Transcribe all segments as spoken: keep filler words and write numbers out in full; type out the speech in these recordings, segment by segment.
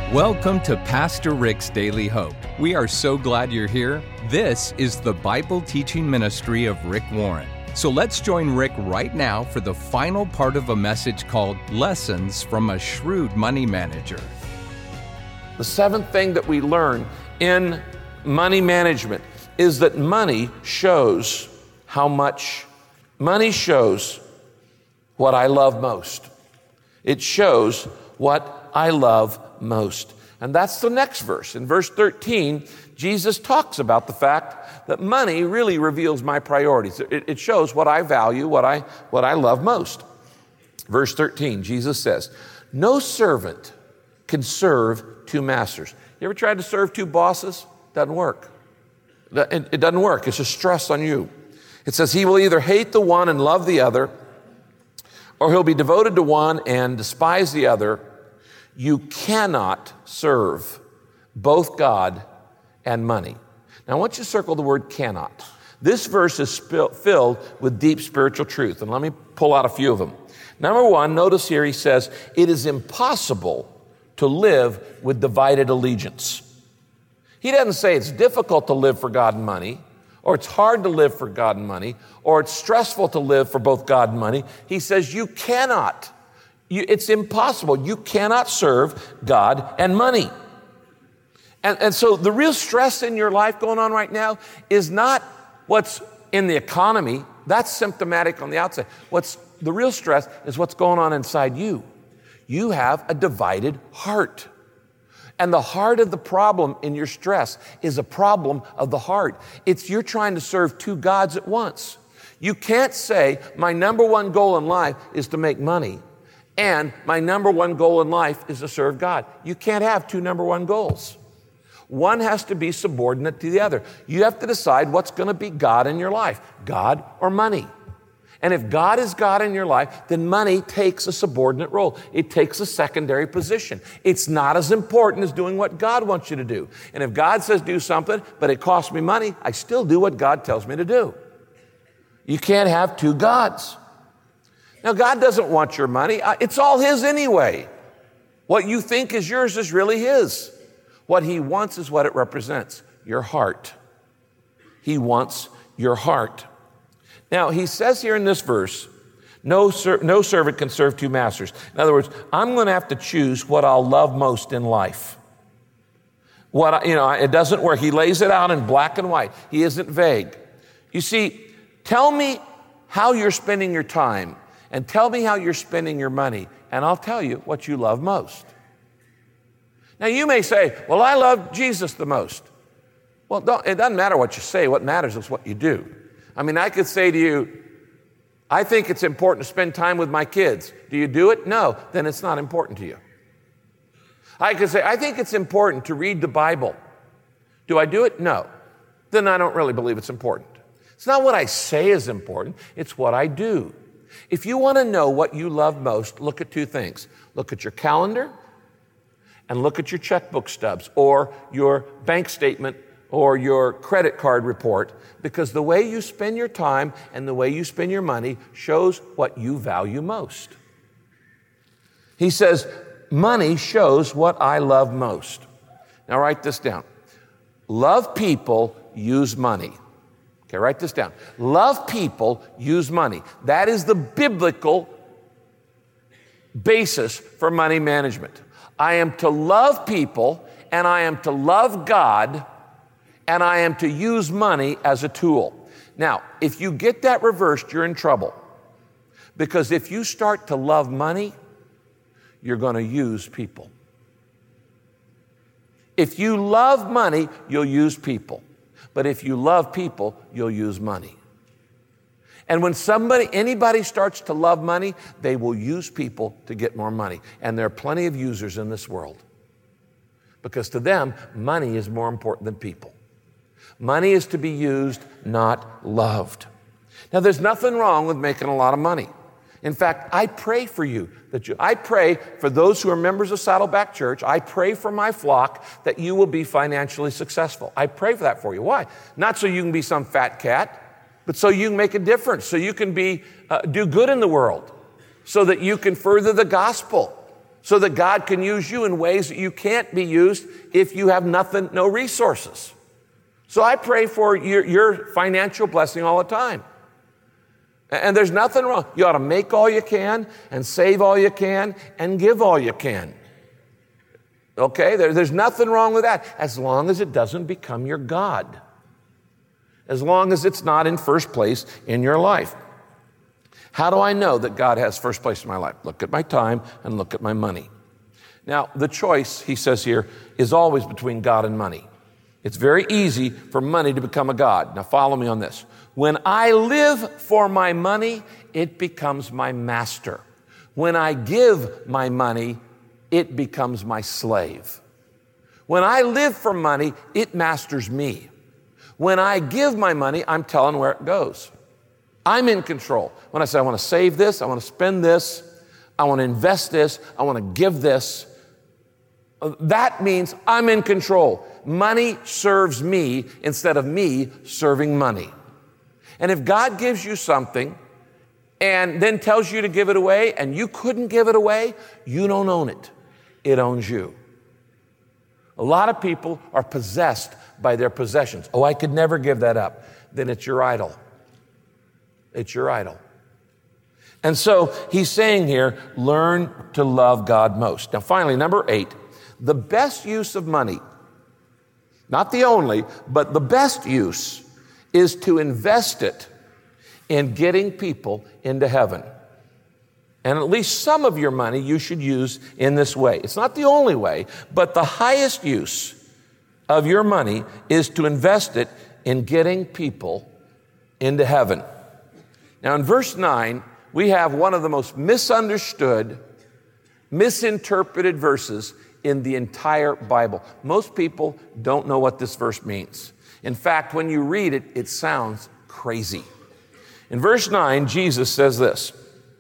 Welcome to Pastor Rick's Daily Hope. We are so glad you're here. This is the Bible teaching ministry of Rick Warren. So let's join Rick right now for the final part of a message called Lessons from a Shrewd Money Manager. The seventh thing that we learn in money management is that money shows how much, money shows what I love most. It shows what I love most. And that's the next verse. In verse thirteen, Jesus talks about the fact that money really reveals my priorities. It, it shows what I value, what I, what I love most. Verse thirteen, Jesus says, "No servant can serve two masters." You ever tried to serve two bosses? Doesn't work. It, it doesn't work. It's a stress on you. It says he will either hate the one and love the other, or he'll be devoted to one and despise the other. You cannot serve both God and money. Now, I want you to circle the word cannot. This verse is sp- filled with deep spiritual truth, and let me pull out a few of them. Number one, notice here he says, it is impossible to live with divided allegiance. He doesn't say it's difficult to live for God and money, or it's hard to live for God and money, or it's stressful to live for both God and money. He says you cannot. You, it's impossible. You cannot serve God and money. And, and so the real stress in your life going on right now is not what's in the economy. That's symptomatic on the outside. What's the real stress is what's going on inside you. You have a divided heart. And the heart of the problem in your stress is a problem of the heart. It's you're trying to serve two gods at once. You can't say, my number one goal in life is to make money, and my number one goal in life is to serve God. You can't have two number one goals. One has to be subordinate to the other. You have to decide what's going to be God in your life, God or money. And if God is God in your life, then money takes a subordinate role. It takes a secondary position. It's not as important as doing what God wants you to do. And if God says do something, but it costs me money, I still do what God tells me to do. You can't have two gods. Now, God doesn't want your money. It's all His anyway. What you think is yours is really His. What He wants is what it represents, your heart. He wants your heart. Now, He says here in this verse, no, ser- no servant can serve two masters. In other words, I'm going to have to choose what I'll love most in life. What I, you know, it doesn't work. He lays it out in black and white. He isn't vague. You see, tell me how you're spending your time, and tell me how you're spending your money, and I'll tell you what you love most. Now, you may say, well, I love Jesus the most. Well, don't, it doesn't matter what you say. What matters is what you do. I mean, I could say to you, I think it's important to spend time with my kids. Do you do it? No. Then it's not important to you. I could say, I think it's important to read the Bible. Do I do it? No. Then I don't really believe it's important. It's not what I say is important. It's what I do. If you want to know what you love most, look at two things. Look at your calendar and look at your checkbook stubs or your bank statement or your credit card report, because the way you spend your time and the way you spend your money shows what you value most. He says, money shows what I love most. Now write this down. Love people, use money. Okay, write this down. Love people, use money. That is the biblical basis for money management. I am to love people, and I am to love God, and I am to use money as a tool. Now, if you get that reversed, you're in trouble. Because if you start to love money, you're going to use people. If you love money, you'll use people. But if you love people, you'll use money. And when somebody, anybody starts to love money, they will use people to get more money. And there are plenty of users in this world. Because to them, money is more important than people. Money is to be used, not loved. Now, there's nothing wrong with making a lot of money. In fact, I pray for you. That you, I pray for those who are members of Saddleback Church. I pray for my flock that you will be financially successful. I pray for that for you. Why? Not so you can be some fat cat, but so you can make a difference, so you can be uh, do good in the world, so that you can further the gospel. so that God can use you in ways that you can't be used if you have nothing, no resources. So I pray for your, your financial blessing all the time. And there's nothing wrong. You ought to make all you can and save all you can and give all you can. Okay? There, there's nothing wrong with that as long as it doesn't become your God. As long as it's not in first place in your life. How do I know that God has first place in my life? Look at my time and look at my money. Now, the choice, he says here, is always between God and money. It's very easy for money to become a God. Now, follow me on this. When I live for my money, it becomes my master. When I give my money, it becomes my slave. When I live for money, it masters me. When I give my money, I'm telling where it goes. I'm in control. When I say I want to save this, I want to spend this, I want to invest this, I want to give this, that means I'm in control. Money serves me instead of me serving money. And if God gives you something and then tells you to give it away and you couldn't give it away, you don't own it. It owns you. A lot of people are possessed by their possessions. Oh, I could never give that up. Then it's your idol. It's your idol. And so he's saying here, learn to love God most. Now, finally, number eight, the best use of money, not the only, but the best use is to invest it in getting people into heaven. And at least some of your money you should use in this way. It's not the only way, but the highest use of your money is to invest it in getting people into heaven. Now, in verse nine, we have one of the most misunderstood, misinterpreted verses in the entire Bible. Most people don't know what this verse means. In fact, when you read it, it sounds crazy. In verse nine, Jesus says this,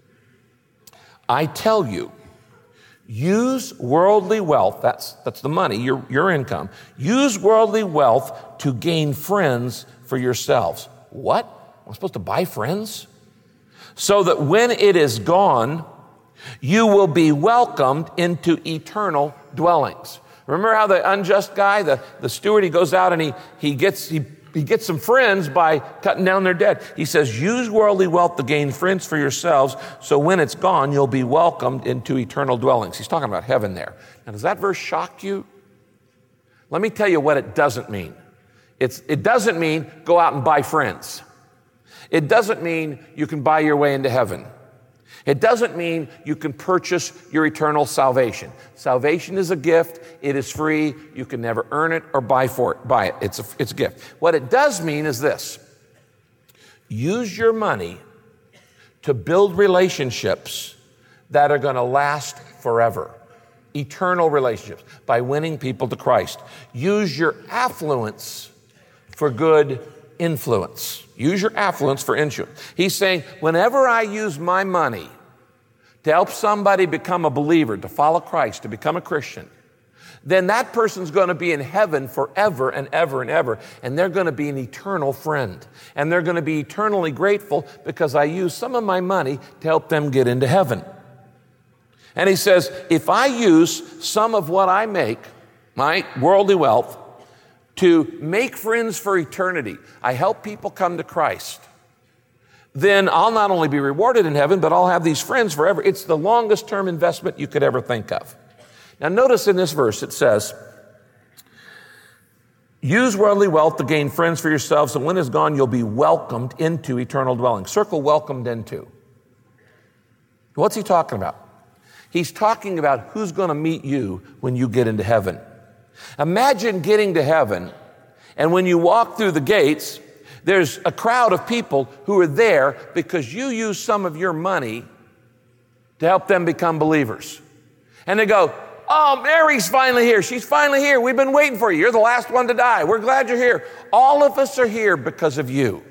I tell you, use worldly wealth, that's, that's the money, your, your income, use worldly wealth to gain friends for yourselves. What? I'm supposed to buy friends? So that when it is gone, you will be welcomed into eternal dwellings. Remember how the unjust guy, the, the steward, he goes out and he, he gets he, he gets some friends by cutting down their debt. He says, use worldly wealth to gain friends for yourselves, so when it's gone, you'll be welcomed into eternal dwellings. He's talking about heaven there. Now, does that verse shock you? Let me tell you what it doesn't mean. It's, it doesn't mean go out and buy friends. It doesn't mean you can buy your way into heaven. It doesn't mean you can purchase your eternal salvation. Salvation is a gift. It is free. You can never earn it or buy for it. Buy it. It's a, it's a gift. What it does mean is this. Use your money to build relationships that are going to last forever. Eternal relationships by winning people to Christ. Use your affluence for good influence. Use your affluence for influence. He's saying, whenever I use my money to help somebody become a believer, to follow Christ, to become a Christian, then that person's going to be in heaven forever and ever and ever, and they're going to be an eternal friend. And they're going to be eternally grateful because I use some of my money to help them get into heaven. And he says, if I use some of what I make, my worldly wealth, to make friends for eternity, I help people come to Christ, then I'll not only be rewarded in heaven, but I'll have these friends forever. It's the longest term investment you could ever think of. Now notice in this verse it says, use worldly wealth to gain friends for yourselves, and when it's gone, you'll be welcomed into eternal dwelling. Circle welcomed into. What's he talking about? He's talking about who's going to meet you when you get into heaven. Imagine getting to heaven, and when you walk through the gates, there's a crowd of people who are there because you use some of your money to help them become believers. And they go, oh, Mary's finally here. She's finally here. We've been waiting for you. You're the last one to die. We're glad you're here. All of us are here because of you.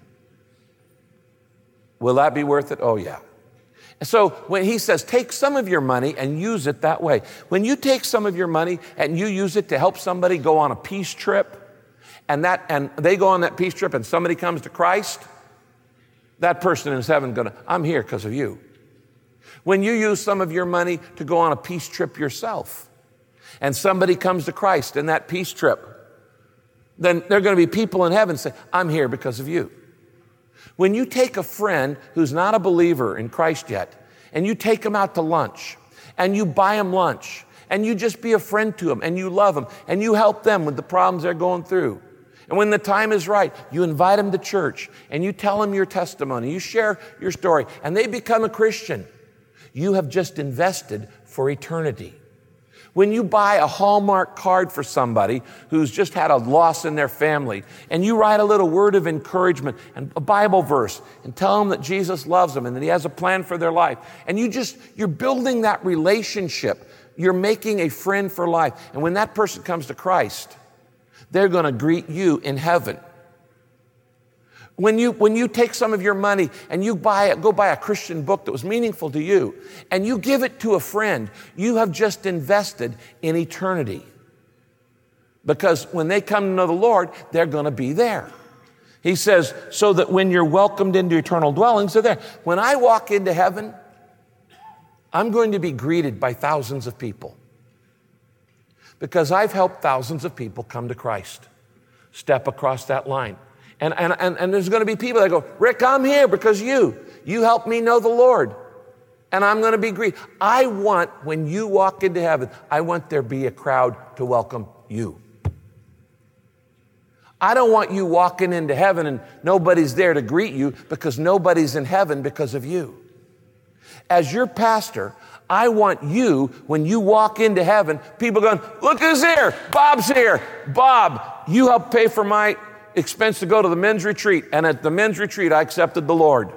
Will that be worth it? Oh, yeah. So when he says, take some of your money and use it that way. When you take some of your money and you use it to help somebody go on a peace trip, and that and they go on that peace trip and somebody comes to Christ, that person in heaven going, I'm here because of you. When you use some of your money to go on a peace trip yourself, and somebody comes to Christ in that peace trip, then there are going to be people in heaven say, I'm here because of you. When you take a friend who's not a believer in Christ yet, and you take them out to lunch, and you buy them lunch, and you just be a friend to them, and you love them, and you help them with the problems they're going through. And when the time is right, you invite them to church, and you tell them your testimony, you share your story, and they become a Christian. You have just invested for eternity. When you buy a Hallmark card for somebody who's just had a loss in their family, and you write a little word of encouragement and a Bible verse and tell them that Jesus loves them and that he has a plan for their life, and you just, you're building that relationship. You're making a friend for life. And when that person comes to Christ, they're going to greet you in heaven. When you, when you take some of your money and you buy it, go buy a Christian book that was meaningful to you, and you give it to a friend, you have just invested in eternity. Because when they come to know the Lord, they're going to be there. He says, so that when you're welcomed into eternal dwellings, they're there. When I walk into heaven, I'm going to be greeted by thousands of people. Because I've helped thousands of people come to Christ, step across that line. And, and, and, and there's going to be people that go, Rick, I'm here because you. You helped me know the Lord. And I'm going to be greeted. I want, when you walk into heaven, I want there be a crowd to welcome you. I don't want you walking into heaven and nobody's there to greet you because nobody's in heaven because of you. As your pastor, I want you, when you walk into heaven, people going, look who's here. Bob's here. Bob, you helped pay for my expense to go to the men's retreat, and at the men's retreat, I accepted the Lord.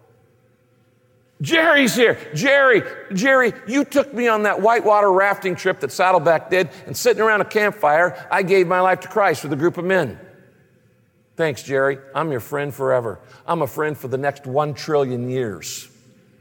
Jerry's here. Jerry, Jerry, you took me on that whitewater rafting trip that Saddleback did, and sitting around a campfire, I gave my life to Christ with a group of men. Thanks, Jerry. I'm your friend forever. I'm a friend for the next one trillion years.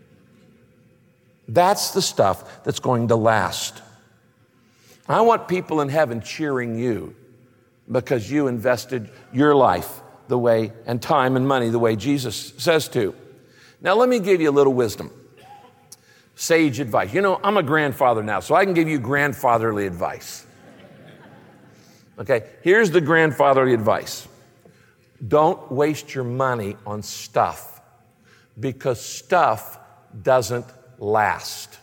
That's the stuff that's going to last. I want people in heaven cheering you, because you invested your life the way, and time and money the way Jesus says to. Now, let me give you a little wisdom. Sage advice. You know, I'm a grandfather now, so I can give you grandfatherly advice. Okay, here's the grandfatherly advice. Don't waste your money on stuff, because stuff doesn't last.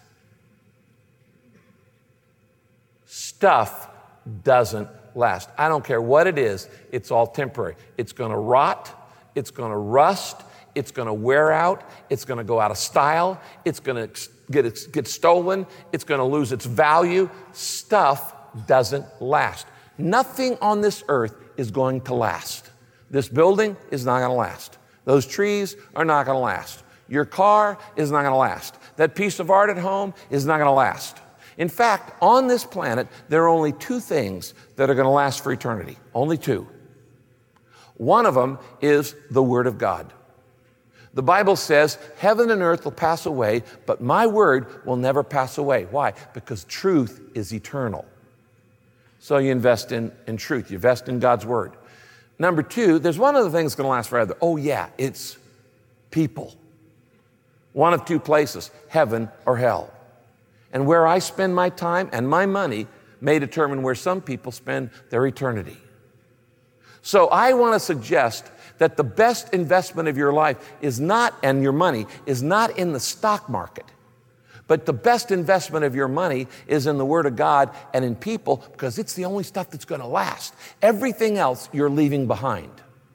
Stuff doesn't last. I don't care what it is, it's all temporary. It's going to rot, it's going to rust, it's going to wear out, it's going to go out of style, it's going to get, get stolen, it's going to lose its value. Stuff doesn't last. Nothing on this earth is going to last. This building is not going to last. Those trees are not going to last. Your car is not going to last. That piece of art at home is not going to last. In fact, on this planet, there are only two things that are going to last for eternity. Only two. One of them is the Word of God. The Bible says, heaven and earth will pass away, but my word will never pass away. Why? Because truth is eternal. So you invest in, in truth. You invest in God's Word. Number two, there's one other thing that's going to last forever. Oh yeah, it's people. One of two places, heaven or hell. And where I spend my time and my money may determine where some people spend their eternity. So I want to suggest that the best investment of your life is not, and your money, is not in the stock market. But the best investment of your money is in the Word of God and in people, because it's the only stuff that's going to last. Everything else you're leaving behind.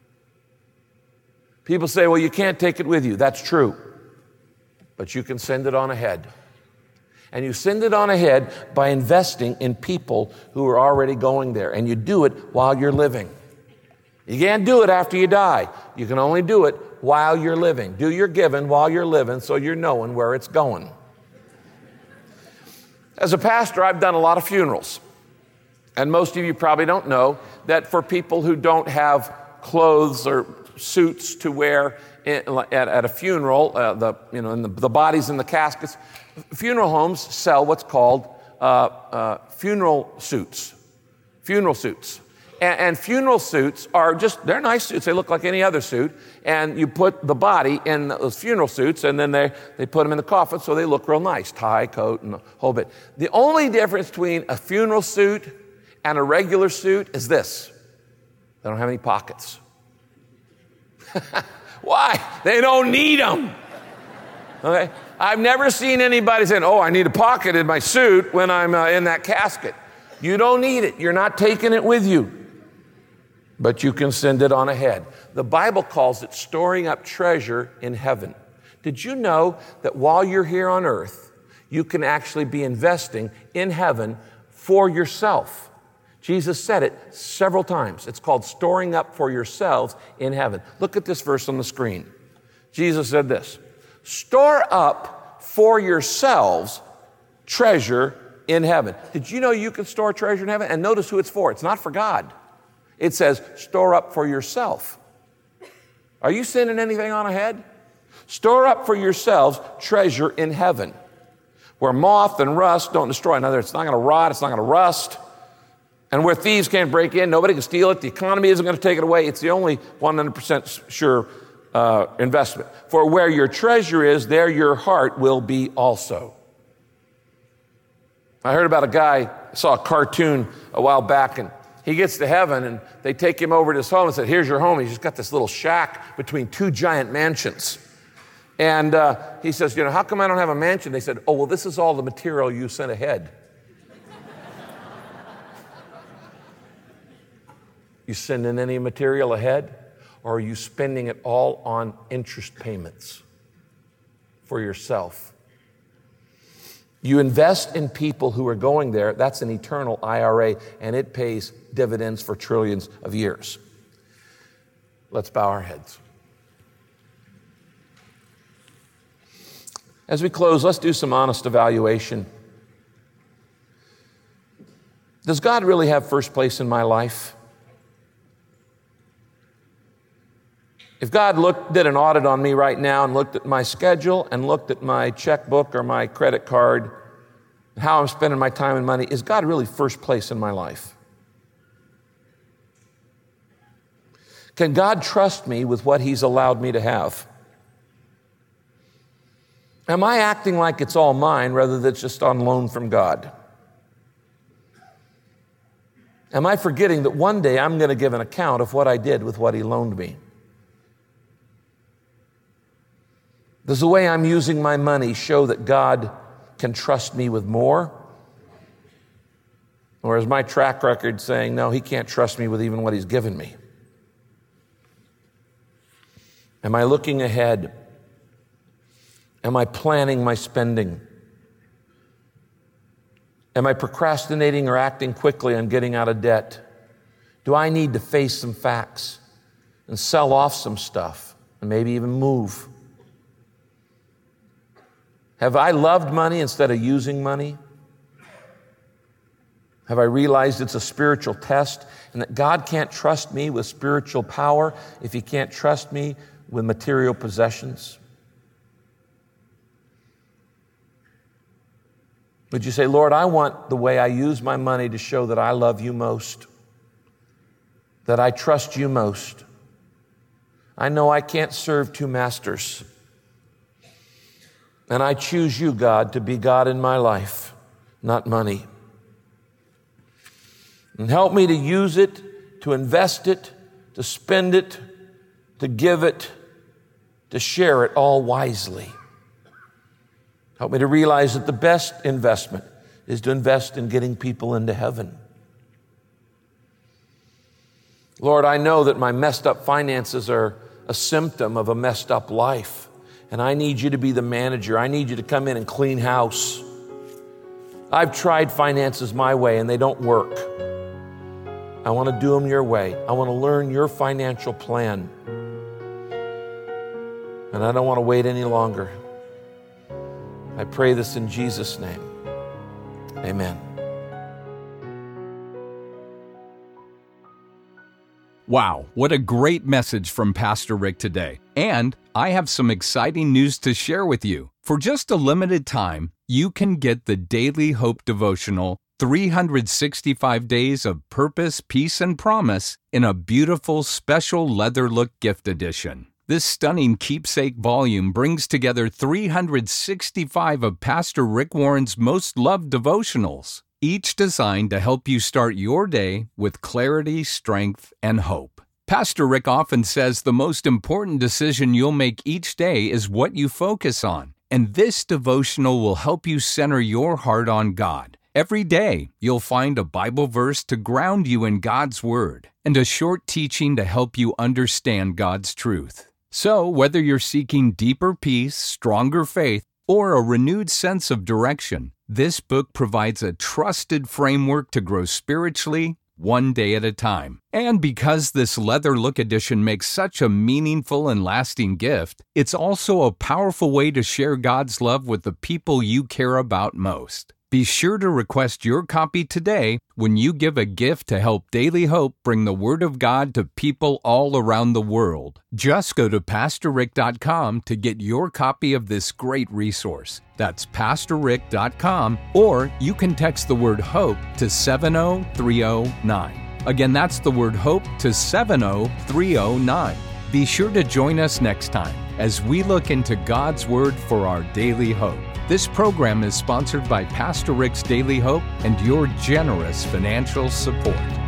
People say, well, you can't take it with you. That's true. But you can send it on ahead. And you send it on ahead by investing in people who are already going there. And you do it while you're living. You can't do it after you die. You can only do it while you're living. Do your giving while you're living so you're knowing where it's going. As a pastor, I've done a lot of funerals. And most of you probably don't know that for people who don't have clothes or suits to wear at, at a funeral, uh, the, you know, in the, the bodies in the caskets, funeral homes sell what's called uh, uh, funeral suits. Funeral suits. And, and funeral suits are just, they're nice suits. They look like any other suit. And you put the body in those funeral suits, and then they, they put them in the coffin so they look real nice. Tie, coat, and the whole bit. The only difference between a funeral suit and a regular suit is this. They don't have any pockets. Why? They don't need them. Okay? I've never seen anybody saying, oh, I need a pocket in my suit when I'm uh, in that casket. You don't need it. You're not taking it with you. But you can send it on ahead. The Bible calls it storing up treasure in heaven. Did you know that while you're here on earth, you can actually be investing in heaven for yourself? Jesus said it several times. It's called storing up for yourselves in heaven. Look at this verse on the screen. Jesus said this, store up for yourselves treasure in heaven. Did you know you can store treasure in heaven? And notice who it's for. It's not for God. It says store up for yourself. Are you sending anything on ahead? Store up for yourselves treasure in heaven, where moth and rust don't destroy. In other words, it's not going to rot, it's not going to rust. And where thieves can't break in, nobody can steal it, the economy isn't going to take it away. It's the only one hundred percent sure uh, investment. For where your treasure is, there your heart will be also. I heard about a guy, saw a cartoon a while back, and he gets to heaven, and they take him over to his home and said, here's your home. He's just got this little shack between two giant mansions. And uh, he says, you know, how come I don't have a mansion? They said, oh, well, this is all the material you sent ahead. You sending any material ahead, or are you spending it all on interest payments for yourself? You invest in people who are going there. That's an eternal I R A, and it pays dividends for trillions of years. Let's bow our heads. As we close, let's do some honest evaluation. Does God really have first place in my life? If God looked, did an audit on me right now and looked at my schedule and looked at my checkbook or my credit card, how I'm spending my time and money, is God really first place in my life? Can God trust me with what He's allowed me to have? Am I acting like it's all mine rather than it's just on loan from God? Am I forgetting that one day I'm going to give an account of what I did with what He loaned me? Does the way I'm using my money show that God can trust me with more? Or is my track record saying, no, He can't trust me with even what He's given me? Am I looking ahead? Am I planning my spending? Am I procrastinating or acting quickly on getting out of debt? Do I need to face some facts and sell off some stuff and maybe even move? Have I loved money instead of using money? Have I realized it's a spiritual test and that God can't trust me with spiritual power if He can't trust me with material possessions? Would you say, Lord, I want the way I use my money to show that I love You most, that I trust You most. I know I can't serve two masters. And I choose You, God, to be God in my life, not money. And help me to use it, to invest it, to spend it, to give it, to share it all wisely. Help me to realize that the best investment is to invest in getting people into heaven. Lord, I know that my messed up finances are a symptom of a messed up life. And I need You to be the manager. I need You to come in and clean house. I've tried finances my way and they don't work. I want to do them Your way. I want to learn Your financial plan. And I don't want to wait any longer. I pray this in Jesus' name. Amen. Wow, what a great message from Pastor Rick today. And I have some exciting news to share with you. For just a limited time, you can get the Daily Hope Devotional three hundred sixty-five Days of Purpose, Peace, and Promise in a beautiful special leather look gift edition. This stunning keepsake volume brings together three hundred sixty-five of Pastor Rick Warren's most loved devotionals, each designed to help you start your day with clarity, strength, and hope. Pastor Rick often says the most important decision you'll make each day is what you focus on, and this devotional will help you center your heart on God. Every day, you'll find a Bible verse to ground you in God's Word, and a short teaching to help you understand God's truth. So, whether you're seeking deeper peace, stronger faith, or a renewed sense of direction, this book provides a trusted framework to grow spiritually, one day at a time. And because this leather look edition makes such a meaningful and lasting gift, it's also a powerful way to share God's love with the people you care about most. Be sure to request your copy today when you give a gift to help Daily Hope bring the Word of God to people all around the world. Just go to pastor rick dot com to get your copy of this great resource. That's pastor rick dot com, or you can text the word HOPE to seven oh three oh nine. Again, that's the word HOPE to seven oh three oh nine. Be sure to join us next time as we look into God's Word for our daily hope. This program is sponsored by Pastor Rick's Daily Hope and your generous financial support.